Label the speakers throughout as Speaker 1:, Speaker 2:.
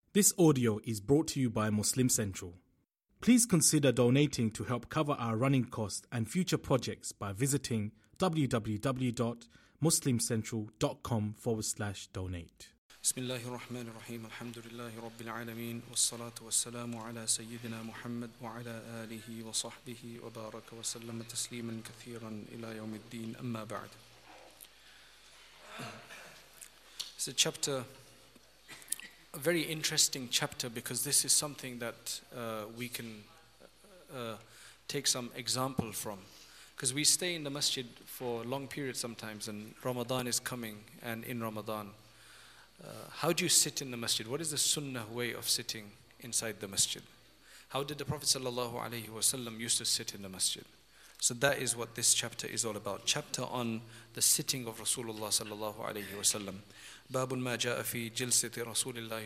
Speaker 1: This audio is brought to you by Muslim Central. Please consider donating to help cover our running costs and future projects by visiting www.muslimcentral.com/donate.
Speaker 2: بسم الله الرحمن الرحيم الحمد لله رب العالمين والصلاة والسلام على سيدنا محمد وعلى آله وصحبه وبارك وسلم تسليما كثيرا إلى يوم الدين أما بعد. It's a chapter, a very interesting chapter, because this is something that we can take some example from. Because we stay in the masjid for long periods sometimes, and Ramadan is coming, and in Ramadan, how do you sit in the masjid? What is the sunnah way of sitting inside the masjid? How did the Prophet ﷺ used to sit in the masjid? So that is what this chapter is all about. Chapter on the sitting of Rasulullah ﷺ. Babun ma ja'a fi jilsati Rasulillah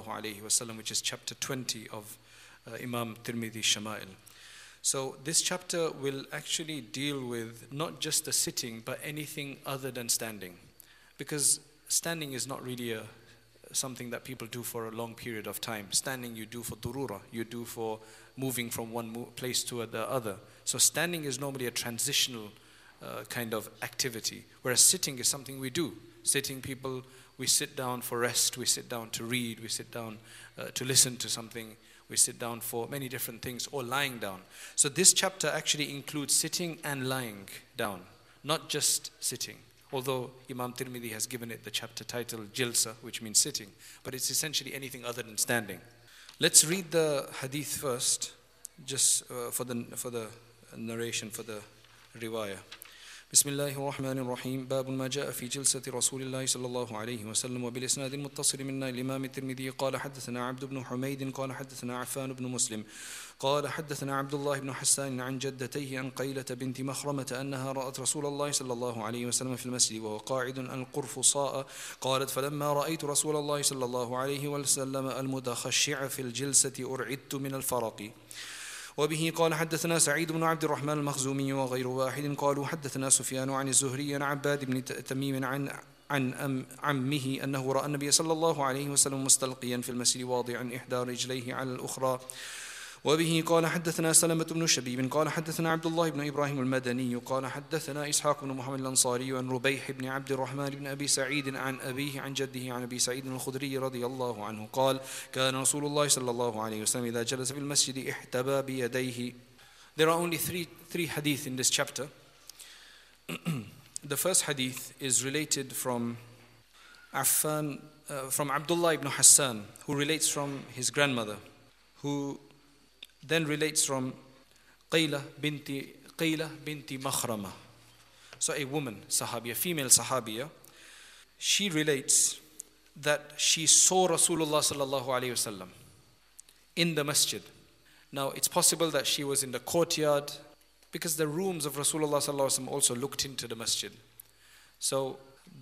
Speaker 2: ﷺ, which is chapter 20 of Imam Tirmidhi Shama'il. So this chapter will actually deal with not just the sitting, but anything other than standing. Because standing is not really something that people do for a long period of time. Standing you do for durura, you do for moving from one place to the other. So standing is normally a transitional kind of activity, whereas sitting is something we do. Sitting, people, we sit down for rest, we sit down to read, we sit down to listen to something, we sit down for many different things, or lying down. So this chapter actually includes sitting and lying down, not just sitting. Although Imam Tirmidhi has given it the chapter title Jilsa, which means sitting, but it's essentially anything other than standing. Let's read the hadith first, just for the narration, for the riwayah. بسم الله الرحمن الرحيم باب ما جاء في جلسة رسول الله صلى الله عليه وسلم وبالإسناد المتصل منا الإمام الترمذي قال حدثنا عبد بن حميد قال حدثنا عفان بن مسلم قال حدثنا عبد الله بن حسان عن جدتيه عن قيلة بنت مخرمة أنها رأت رسول الله صلى الله عليه وسلم في المسجد وهو قاعد القرفصاء قالت فلما رأيت رسول الله صلى الله عليه وسلم المتخشع في الجلسة أرعدت من الفرق. وبه قال حدثنا سعيد بن عبد الرحمن المخزومي وغير واحد قالوا حدثنا سفيان عن الزهري عن عباد بن تميم عن عمه أنه رأى النبي صلى الله عليه وسلم مستلقيا في المسجد واضعا إحدى رجليه على الأخرى. وبه قال حدثنا سلمة بن شبيب قال حدثنا عبد الله بن إبراهيم المدني قال حدثنا إسحاق بن محمد الأنصاري عن ربيح بن عبد الرحمن بن أبي سعيد عن أبيه عن جده عن أبي سعيد الخدري رضي الله عنه قال كان رسول الله صلى الله عليه وسلم إذا جلس في المسجد احتبى بيديه. There are only three hadith in this chapter. The first hadith is related from Abdullah ibn Hassan, who relates from his grandmother, who then relates from Qayla binti Makhrama. So a woman, Sahabiya, female Sahabiya, she relates that she saw Rasulullah sallallahu alayhi wasallam in the masjid. Now it's possible that she was in the courtyard, because the rooms of Rasulullah sallallahu alayhi wasallam also looked into the masjid. So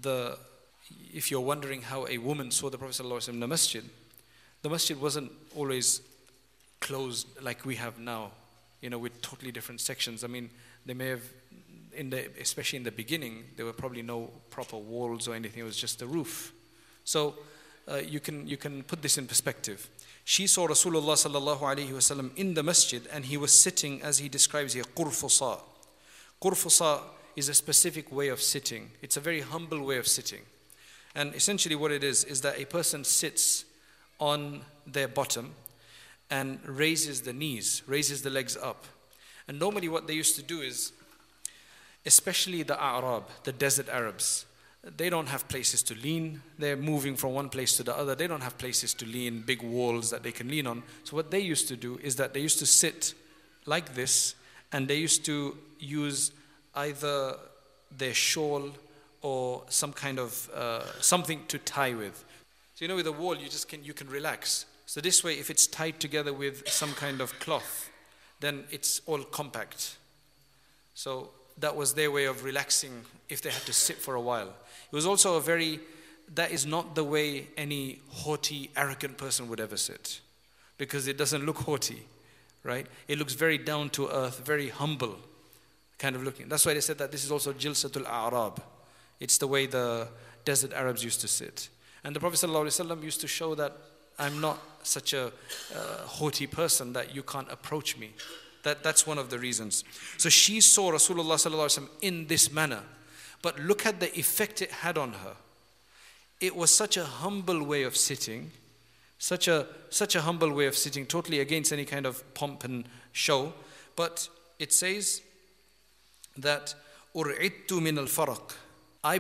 Speaker 2: if you're wondering how a woman saw the Prophet sallallahu alayhi wasallam in the masjid wasn't always closed like we have now, with totally different sections. I mean, they may have, especially in the beginning, there were probably no proper walls or anything. It was just the roof. So you can put this in perspective. She saw Rasulullah sallallahu alaihi wasallam in the masjid, and he was sitting, as he describes here, qurfusa. Qurfusa is a specific way of sitting. It's a very humble way of sitting. And essentially what it is that a person sits on their bottom and raises the knees, raises the legs up. And normally what they used to do is, especially the A'rab, the desert Arabs, they don't have places to lean. They're moving from one place to the other. They don't have places to lean, big walls that they can lean on. So what they used to do is that they used to sit like this, and they used to use either their shawl or some kind of something to tie with. So with a wall, you can relax. So this way, if it's tied together with some kind of cloth, then it's all compact. So that was their way of relaxing if they had to sit for a while. It was also that is not the way any haughty, arrogant person would ever sit, because it doesn't look haughty, right? It looks very down to earth, very humble kind of looking. That's why they said that this is also Jilsatul A'rab. It's the way the desert Arabs used to sit. And the Prophet ﷺ used to show that I'm not such a haughty person that you can't approach me. That's one of the reasons. So she saw Rasulullah sallallahu alaihi wasallam in this manner. But look at the effect it had on her. It was such a humble way of sitting, such a humble way of sitting, totally against any kind of pomp and show. But it says that ur'idtu min al-faraq. I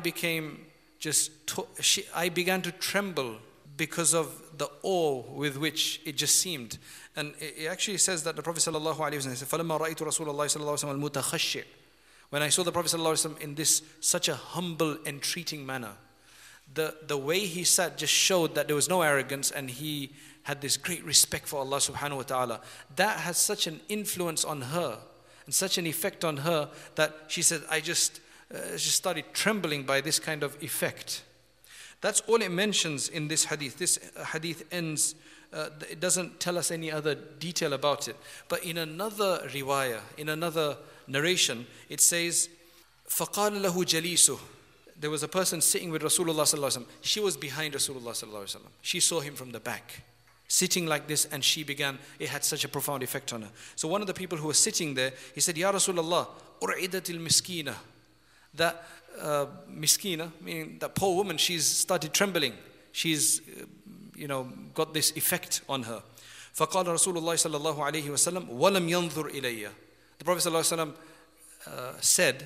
Speaker 2: began to tremble because of the awe with which it just seemed. And it actually says that the Prophet sallallahu alaihi wasallam said, فَلَمَّا رَأَيْتُ رَسُولَ اللَّهِ صَلَّى اللَّهُ عَلَيْهِ وَسَلَّمَ الْمُتَخَشِّعِ. When I saw the Prophet sallallahu alaihi wasallam in this such a humble, entreating manner, the way he sat just showed that there was no arrogance, and he had this great respect for Allah subhanahu wa ta'ala. That has such an influence on her and such an effect on her that she said, I just started trembling by this kind of effect. That's all it mentions in this hadith. This hadith ends, it doesn't tell us any other detail about it. But in another riwayah, in another narration, it says, فَقَالَ لَهُ جَلِيسُهُ. There was a person sitting with Rasulullah sallallahu alaihi wasallam. She was behind Rasulullah sallallahu alaihi wasallam. She saw him from the back, sitting like this, and it had such a profound effect on her. So one of the people who was sitting there, he said, Ya Rasulullah, ur'idatil miskina. That miskina, meaning that poor woman, she's started trembling. She's, got this effect on her. فَقَالَ رَسُولُ اللَّهِ صَلَّى اللَّهُ عَلَيْهِ وَسَلَّمْ وَلَمْ يَنْظُرْ إِلَيَّ. The Prophet sallallahu alaihi wasallam said,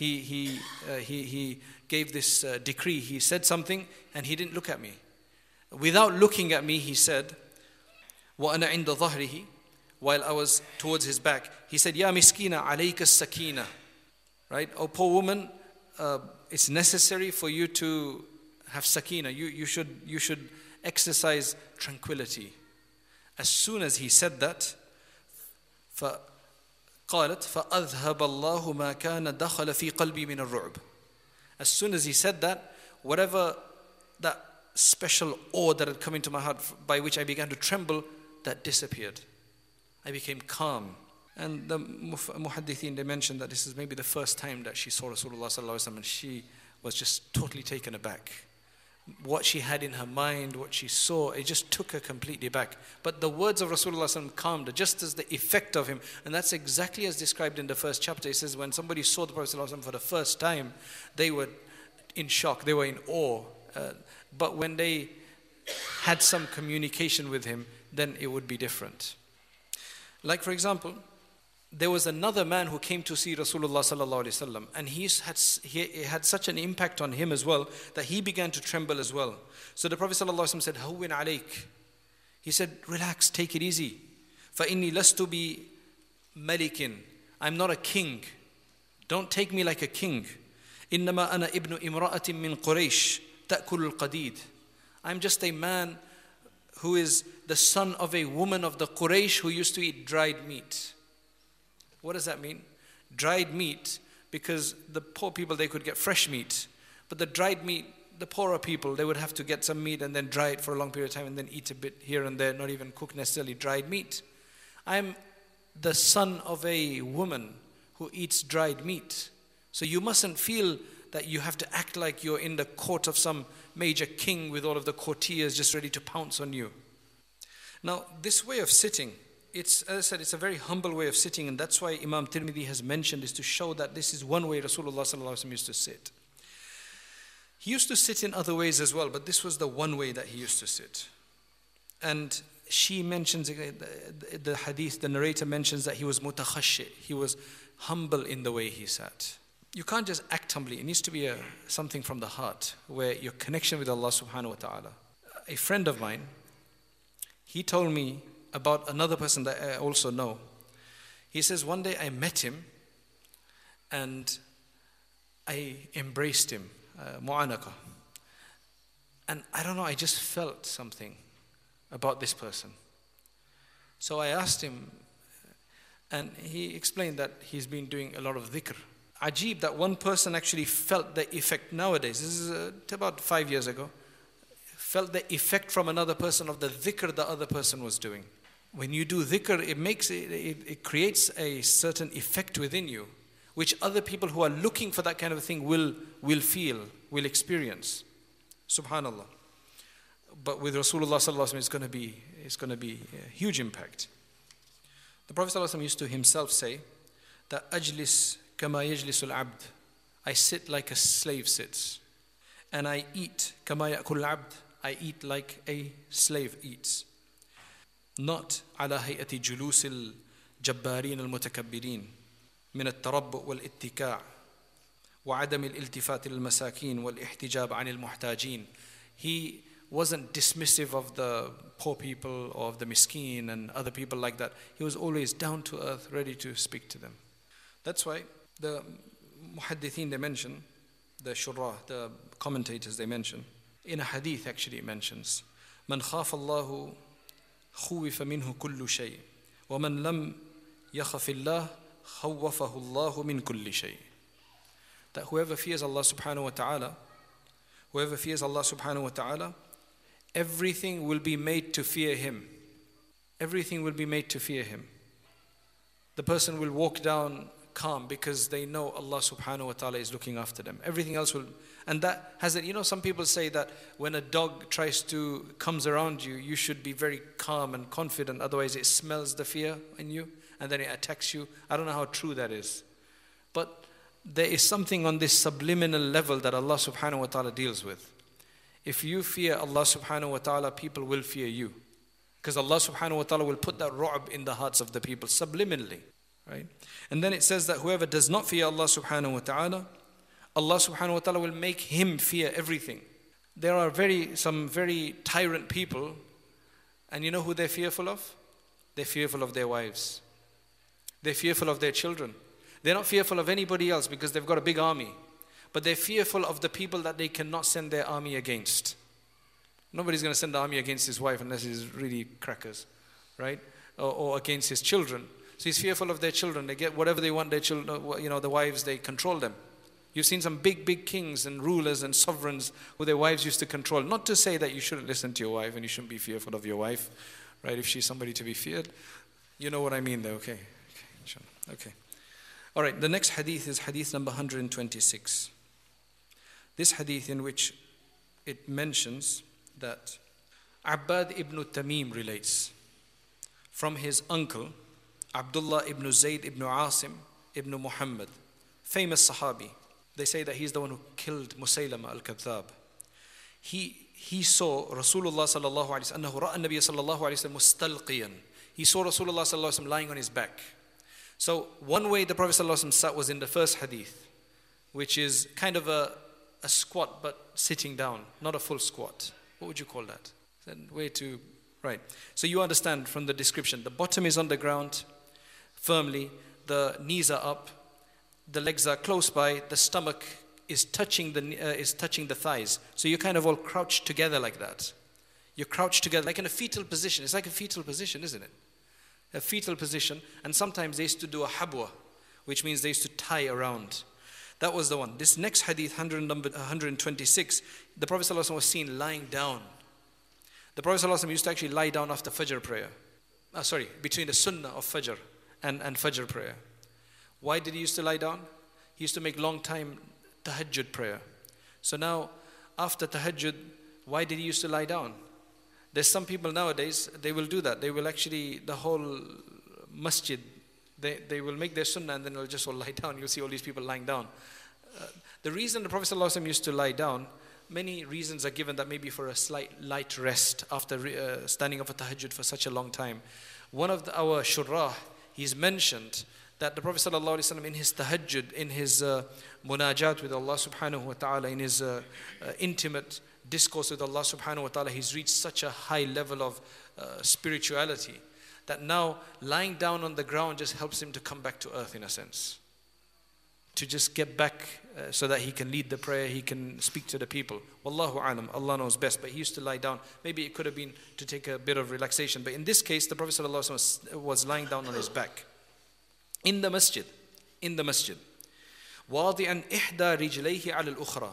Speaker 2: he gave this decree. He said something and he didn't look at me. Without looking at me, he said, وَأَنَا عِنْدَ ظَهْرِهِ. While I was towards his back, he said, Ya miskina alayka sakina. Right? Oh, poor woman, it's necessary for you to have sakina. You should exercise tranquility. As soon as he said that, قالت فأذهب الله ما كان دخل في قلبي من الرعب. As soon as he said that, whatever that special awe that had come into my heart by which I began to tremble, that disappeared. I became calm. And the muhaddithin, they mentioned that this is maybe the first time that she saw Rasulullah sallallahu alaihi wasallam, and she was just totally taken aback. What she had in her mind, what she saw, it just took her completely back. But the words of Rasulullah sallallahu alaihi wasallam calmed her, just as the effect of him. And that's exactly as described in the first chapter. It says when somebody saw the Prophet sallallahu alaihi wasallam for the first time, they were in shock, they were in awe. But when they had some communication with him, then it would be different. Like for example, there was another man who came to see Rasulullah sallallahu alaihi wasallam, and he had such an impact on him as well that he began to tremble as well. So the Prophet sallallahu alaihi wasallam said, "Hawwin alayk." He said, "Relax, take it easy. فَإِنِّي لَسْتُ بِمَلِكٍ. I'm not a king. Don't take me like a king. إِنَّمَا أَنَا إِبْنُ إِمْرَأَةٍ مِّن قُرَيْشٍ تَأْكُلُ الْقَدِيدِ. I'm just a man who is the son of a woman of the Quraysh who used to eat dried meat." What does that mean? Dried meat, because the poor people, they could get fresh meat. But the dried meat, the poorer people, they would have to get some meat and then dry it for a long period of time and then eat a bit here and there, not even cook necessarily dried meat. I'm the son of a woman who eats dried meat. So you mustn't feel that you have to act like you're in the court of some major king with all of the courtiers just ready to pounce on you. Now, this way of sitting, as I said, it's a very humble way of sitting, and that's why Imam Tirmidhi has mentioned this, to show that this is one way Rasulullah sallallahu alaihi wasallam used to sit. He used to sit in other ways as well, but this was the one way that he used to sit. And she mentions, the hadith, the narrator mentions that he was mutakhashi, he was humble in the way he sat. You can't just act humbly. It needs to be something from the heart, where your connection with Allah subhanahu wa ta'ala. A friend of mine, he told me about another person that I also know. He says, one day I met him and I embraced him, mu'anaka. And I don't know, I just felt something about this person. So I asked him, and he explained that he's been doing a lot of dhikr. Ajib that one person actually felt the effect nowadays. This is about 5 years ago. Felt the effect from another person of the dhikr the other person was doing. When you do dhikr, it creates a certain effect within you, which other people who are looking for that kind of thing will feel, will experience. Subhanallah. But with Rasulullah sallallahu alaihi wasallam, it's going to be it's going to be a huge impact. The Prophet ﷺ used to himself say that أجلس كما يجلس العبد, I sit like a slave sits, and I eat كما يأكل العبد, I eat like a slave eats. Not على هيئة جلوس الجبارين المتكبرين من التربؤ والاتكاء وعدم الالتفات للمساكين والاحتجاب عن المحتاجين. He wasn't dismissive of the poor people or of the miskin and other people like that. He was always down to earth, ready to speak to them. That's why the muhaddithin, they mention, the shurrah, the commentators, they mention, in a hadith actually it mentions, من خاف الله خوف منه كل شيء ومن لم يخف الله خوفه الله من كل شيء. That whoever fears Allah subhanahu wa ta'ala, everything will be made to fear him. Everything will be made to fear him. The person will walk down calm because they know Allah subhanahu wa ta'ala is looking after them. Everything else will, and that has it, some people say that when a dog comes around you, you should be very calm and confident, otherwise it smells the fear in you and then it attacks you. I don't know how true that is. But there is something on this subliminal level that Allah subhanahu wa ta'ala deals with. If you fear Allah subhanahu wa ta'ala, people will fear you. Because Allah subhanahu wa ta'ala will put that ru'b in the hearts of the people subliminally. Right? And then it says that whoever does not fear Allah subhanahu wa ta'ala, Allah subhanahu wa ta'ala will make him fear everything. There are some very tyrant people, and you know who they're fearful of? They're fearful of their wives. They're fearful of their children. They're not fearful of anybody else because they've got a big army. But they're fearful of the people that they cannot send their army against. Nobody's going to send the army against his wife unless he's really crackers, right? Or against his children. So he's fearful of their children. They get whatever they want, their children, the wives, they control them. You've seen some big kings and rulers and sovereigns who their wives used to control. Not to say that you shouldn't listen to your wife and you shouldn't be fearful of your wife, right? If she's somebody to be feared. You know what I mean there, okay. Okay. All right, the next hadith is hadith number 126. This hadith in which it mentions that Abbad ibn Tamim relates from his uncle, Abdullah ibn Zayd ibn Asim ibn Muhammad, famous Sahabi. They say that he's the one who killed Musaylama al-Kadhab. He saw Rasulullah sallallahu alayhi wa sallam, أنه رأى النبي صلى الله عليه وسلم مستلقيا. He saw Rasulullah sallallahu alayhi wa sallam lying on his back. So one way the Prophet sallallahu alayhi wa sallam sat was in the first hadith, which is kind of a squat but sitting down, not a full squat. What would you call that? Way to, right. So you understand from the description, the bottom is on the ground firmly, the knees are up, the legs are close by, the stomach is touching the thighs. So you're kind of all crouched together like that. You're crouched together like in a fetal position. It's like a fetal position, isn't it? A fetal position. And sometimes they used to do a habwa, which means they used to tie around. That was the one. This next hadith, 126, the Prophet ﷺ was seen lying down. The Prophet ﷺ used to actually lie down after Fajr prayer. Between the Sunnah of Fajr and Fajr prayer. Why did he used to lie down? He used to make long time tahajjud prayer. So now, after tahajjud, why did he used to lie down? There's some people nowadays, they will do that. They will actually, the whole masjid, they will make their sunnah and then they'll just all lie down. You'll see all these people lying down. The reason the Prophet ﷺ used to lie down, many reasons are given, that maybe for a slight light rest after standing up for tahajjud for such a long time. One of our shurrah, he's mentioned that the Prophet ﷺ in his tahajjud, in his munajat with Allah subhanahu wa ta'ala, in his intimate discourse with Allah subhanahu wa ta'ala, he's reached such a high level of spirituality that now lying down on the ground just helps him to come back to earth in a sense. To just get back so that he can lead the prayer, he can speak to the people. Wallahu alam, Allah knows best, but he used to lie down. Maybe it could have been to take a bit of relaxation, but in this case, the Prophet ﷺ was lying down on his back. In the masjid. واضعا إحدى رجليه على الأخرى.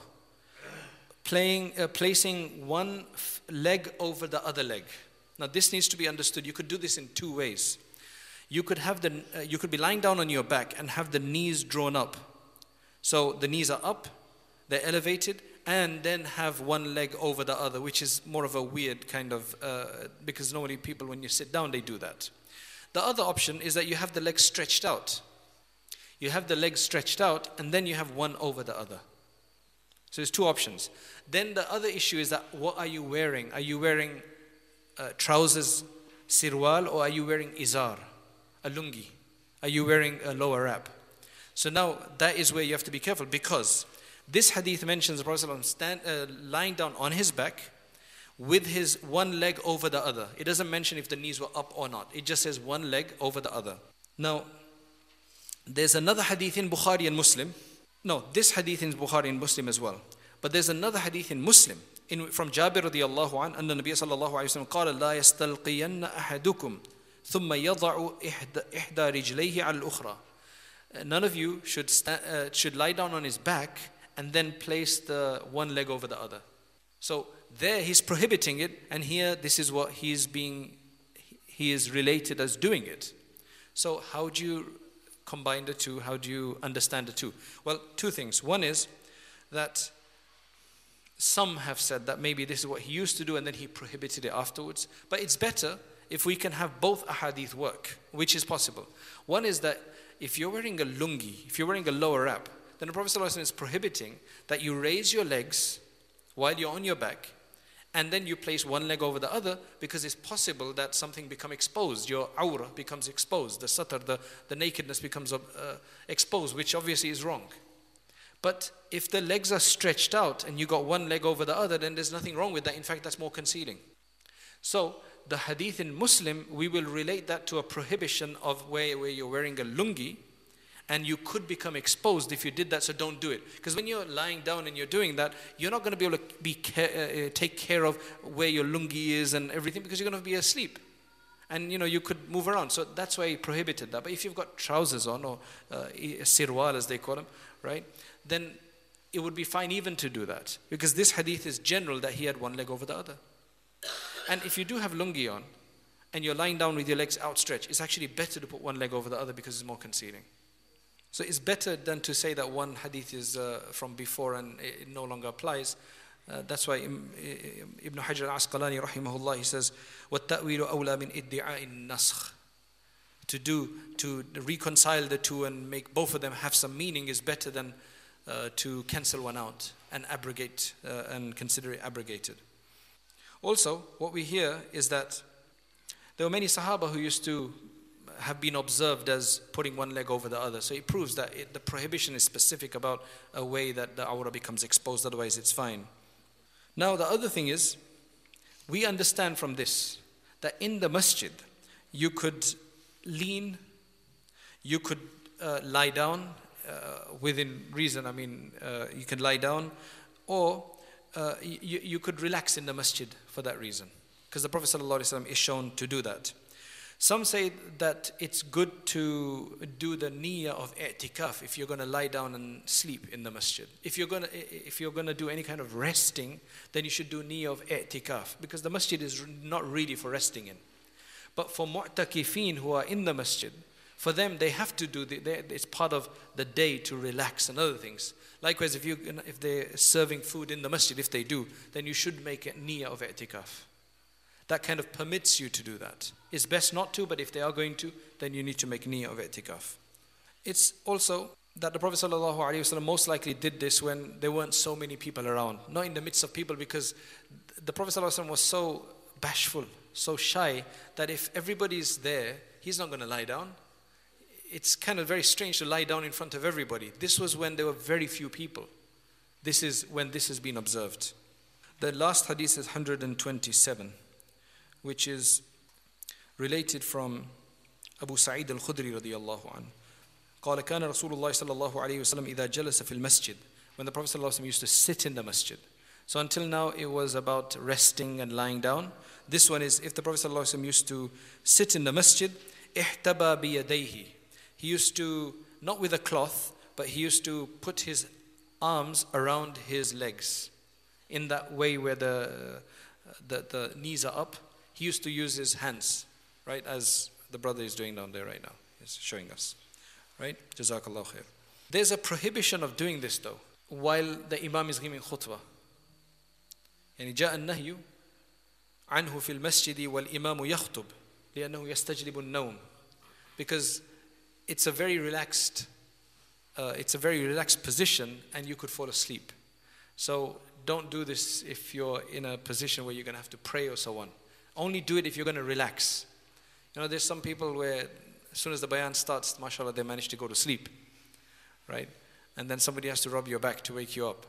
Speaker 2: Placing one leg over the other leg. Now this needs to be understood. You could do this in two ways. You could be lying down on your back and have the knees drawn up. So the knees are up, they're elevated, and then have one leg over the other, which is more of a weird kind of, because normally people when you sit down they do that. The other option is that you have the legs stretched out. You have the legs stretched out and then you have one over the other. So there's two options. Then the other issue is that what are you wearing? Are you wearing trousers, sirwal, or are you wearing izar, a lungi? Are you wearing a lower wrap? So now that is where you have to be careful, because this hadith mentions the Prophet lying down on his back with his one leg over the other. It doesn't mention if the knees were up or not. It just says one leg over the other. Now, there's another hadith in Bukhari and Muslim. No, this hadith in Bukhari and Muslim as well. But there's another hadith in Muslim from Jabir radiyallahu an, anna Nabiya sallallahu alayhi wa sallam qala la yastalqiyanna ahadukum thumma yada'u ihda rijlayhi al-ukhra. None of you should lie down on his back and then place the one leg over the other. So there he's prohibiting it, and here this is what he is related as doing it. So how do you combine the two? How do you understand the two? Well, two things. One is that some have said that maybe this is what he used to do and then he prohibited it afterwards. But it's better if we can have both ahadith work, which is possible. One is that if you're wearing a lungi, if you're wearing a lower wrap, then the Prophet ﷺ is prohibiting that you raise your legs while you're on your back and then you place one leg over the other, because it's possible that something become exposed. Your awrah becomes exposed. The satar, the nakedness becomes exposed, which obviously is wrong. But if the legs are stretched out and you got one leg over the other, then there's nothing wrong with that. In fact, that's more concealing. So the hadith in Muslim, we will relate that to a prohibition of where you're wearing a lungi and you could become exposed if you did that, so don't do it. Because when you're lying down and you're doing that, you're not going to be able to take care of where your lungi is and everything, because you're going to be asleep. And you could move around. So that's why he prohibited that. But if you've got trousers on, or sirwal as they call them, right, then it would be fine even to do that. Because this hadith is general that he had one leg over the other. And if you do have lungi on, and you're lying down with your legs outstretched, it's actually better to put one leg over the other because it's more concealing. So it's better than to say that one hadith is from before and it no longer applies. That's why Ibn Hajar al-Asqalani rahimahullah, he says, وَالتَّأْوِيلُ أَوْلَى مِنْ إِدِّعَاءِ النَّسْخِ. To reconcile the two and make both of them have some meaning is better than to cancel one out and abrogate and consider it abrogated. Also, what we hear is that there were many Sahaba who used to have been observed as putting one leg over the other. So it proves that the prohibition is specific about a way that the awrah becomes exposed, otherwise it's fine. Now the other thing is, we understand from this that in the masjid you could lean, you could lie down within reason. I mean, you can lie down, or you could relax in the masjid for that reason, because the Prophet ﷺ is shown to do that. Some say that it's good to do the niyyah of i'tikaf if you're going to lie down and sleep in the masjid. If you're going to do any kind of resting, then you should do niyyah of i'tikaf, because the masjid is not really for resting in. But for mu'takifin who are in the masjid, for them they have to do it's part of the day to relax and other things. Likewise, if they're serving food in the masjid, if they do, then you should make a niyyah of i'tikaf. That kind of permits you to do that. It's best not to, but if they are going to, then you need to make niyyah of i'tikaf. It's also that the Prophet ﷺ most likely did this when there weren't so many people around. Not in the midst of people, because the Prophet ﷺ was so bashful, so shy, that if everybody's there, he's not going to lie down. It's kind of very strange to lie down in front of everybody. This was when there were very few people. This is when this has been observed. The last hadith is 127. Which is related from Abu Sa'id al-Khudri radiyallahu anhu. قال كان رسول الله صلى الله عليه وسلم إذا جلس في المسجد. When the Prophet صلى الله عليه وسلم used to sit in the masjid. So until now it was about resting and lying down. This one is if the Prophet صلى الله عليه وسلم used to sit in the masjid, احتبى بيديه. He used to, not with a cloth, but he used to put his arms around his legs in that way where the knees are up. He used to use his hands, right, as the brother is doing down there right now. He's showing us, right? Jazakallah khair. There's a prohibition of doing this though, while the imam is giving khutbah. يعني جاء النهي عنه في المسجد والإمام يخطب لأنه يستجلب النوم, because it's a very relaxed position and you could fall asleep. So don't do this if you're in a position where you're going to have to pray or so on. Only do it if you're going to relax. There's some people where as soon as the bayan starts, mashallah, they manage to go to sleep, right? And then somebody has to rub your back to wake you up.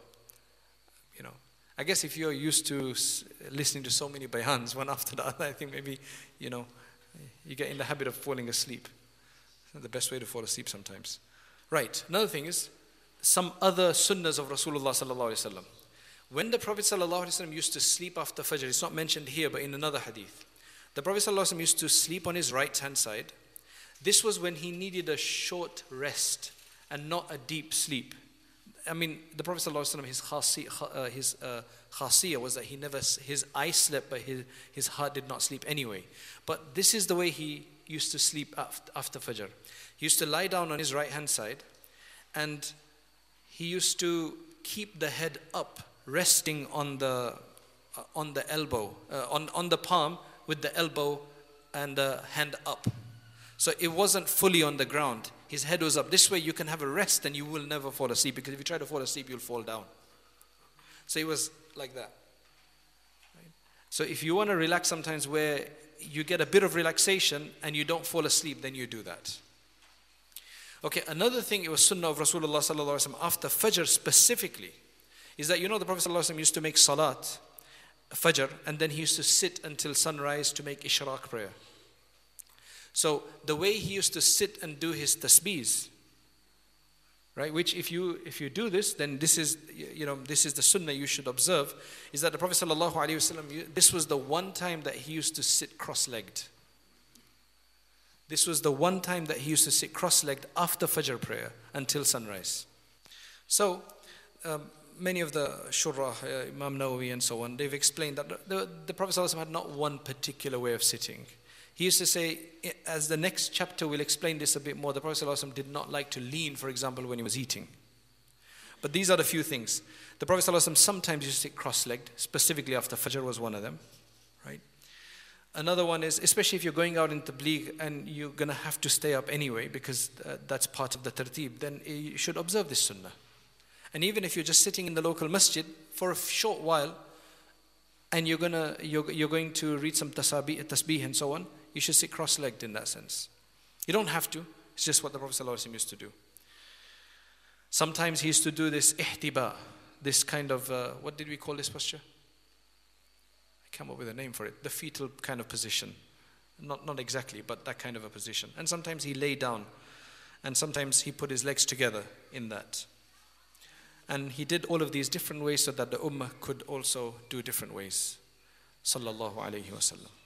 Speaker 2: I guess if you're used to listening to so many bayans one after the other, I think maybe, you get in the habit of falling asleep. It's not the best way to fall asleep sometimes. Right, another thing is some other sunnahs of Rasulullah sallallahu alaihi wasallam. When the Prophet sallallahu alaihi wasallam used to sleep after Fajr, it's not mentioned here but in another hadith. The Prophet sallallahu alaihi wasallam used to sleep on his right hand side. This was when he needed a short rest and not a deep sleep. The Prophet ﷺ, his khasiyah was that his eyes slept, but his heart did not sleep anyway. But this is the way he used to sleep after Fajr. He used to lie down on his right hand side, and he used to keep the head up, resting on the elbow, on the palm with the elbow and the hand up. So it wasn't fully on the ground. His head was up. This way you can have a rest and you will never fall asleep, because if you try to fall asleep, you'll fall down. So it was like that. Right? So if you want to relax sometimes where you get a bit of relaxation and you don't fall asleep, then you do that. Okay, another thing, it was sunnah of Rasulullah sallallahu alaihi wasallam after Fajr specifically, is that the Prophet sallallahu alaihi wasallam used to make salat, Fajr, and then he used to sit until sunrise to make ishraq prayer. So the way he used to sit and do his tasbeehs, right, which if you do this, then this is the sunnah you should observe, is that the Prophet sallallahu alaihi wasallam, this was the one time that he used to sit cross-legged. This was the one time that he used to sit cross-legged after Fajr prayer until sunrise. So many of the Shurrah, Imam Nawawi and so on, they've explained that the Prophet sallallahu alaihi wasallam had not one particular way of sitting. He used to say, as the next chapter will explain this a bit more, the Prophet ﷺ did not like to lean, for example, when he was eating. But these are the few things. The Prophet ﷺ sometimes used to sit cross-legged, specifically after Fajr was one of them. Right? Another one is, especially if you're going out in tabligh and you're going to have to stay up anyway, because that's part of the tartib, then you should observe this sunnah. And even if you're just sitting in the local masjid for a short while, and you're going to read some tasbih and so on, you should sit cross-legged in that sense. You don't have to. It's just what the Prophet ﷺ used to do. Sometimes he used to do this ihtiba, this kind of, what did we call this posture? I came up with a name for it. The fetal kind of position. Not exactly, but that kind of a position. And sometimes he lay down. And sometimes he put his legs together in that. And he did all of these different ways so that the ummah could also do different ways. Sallallahu alayhi wa sallam.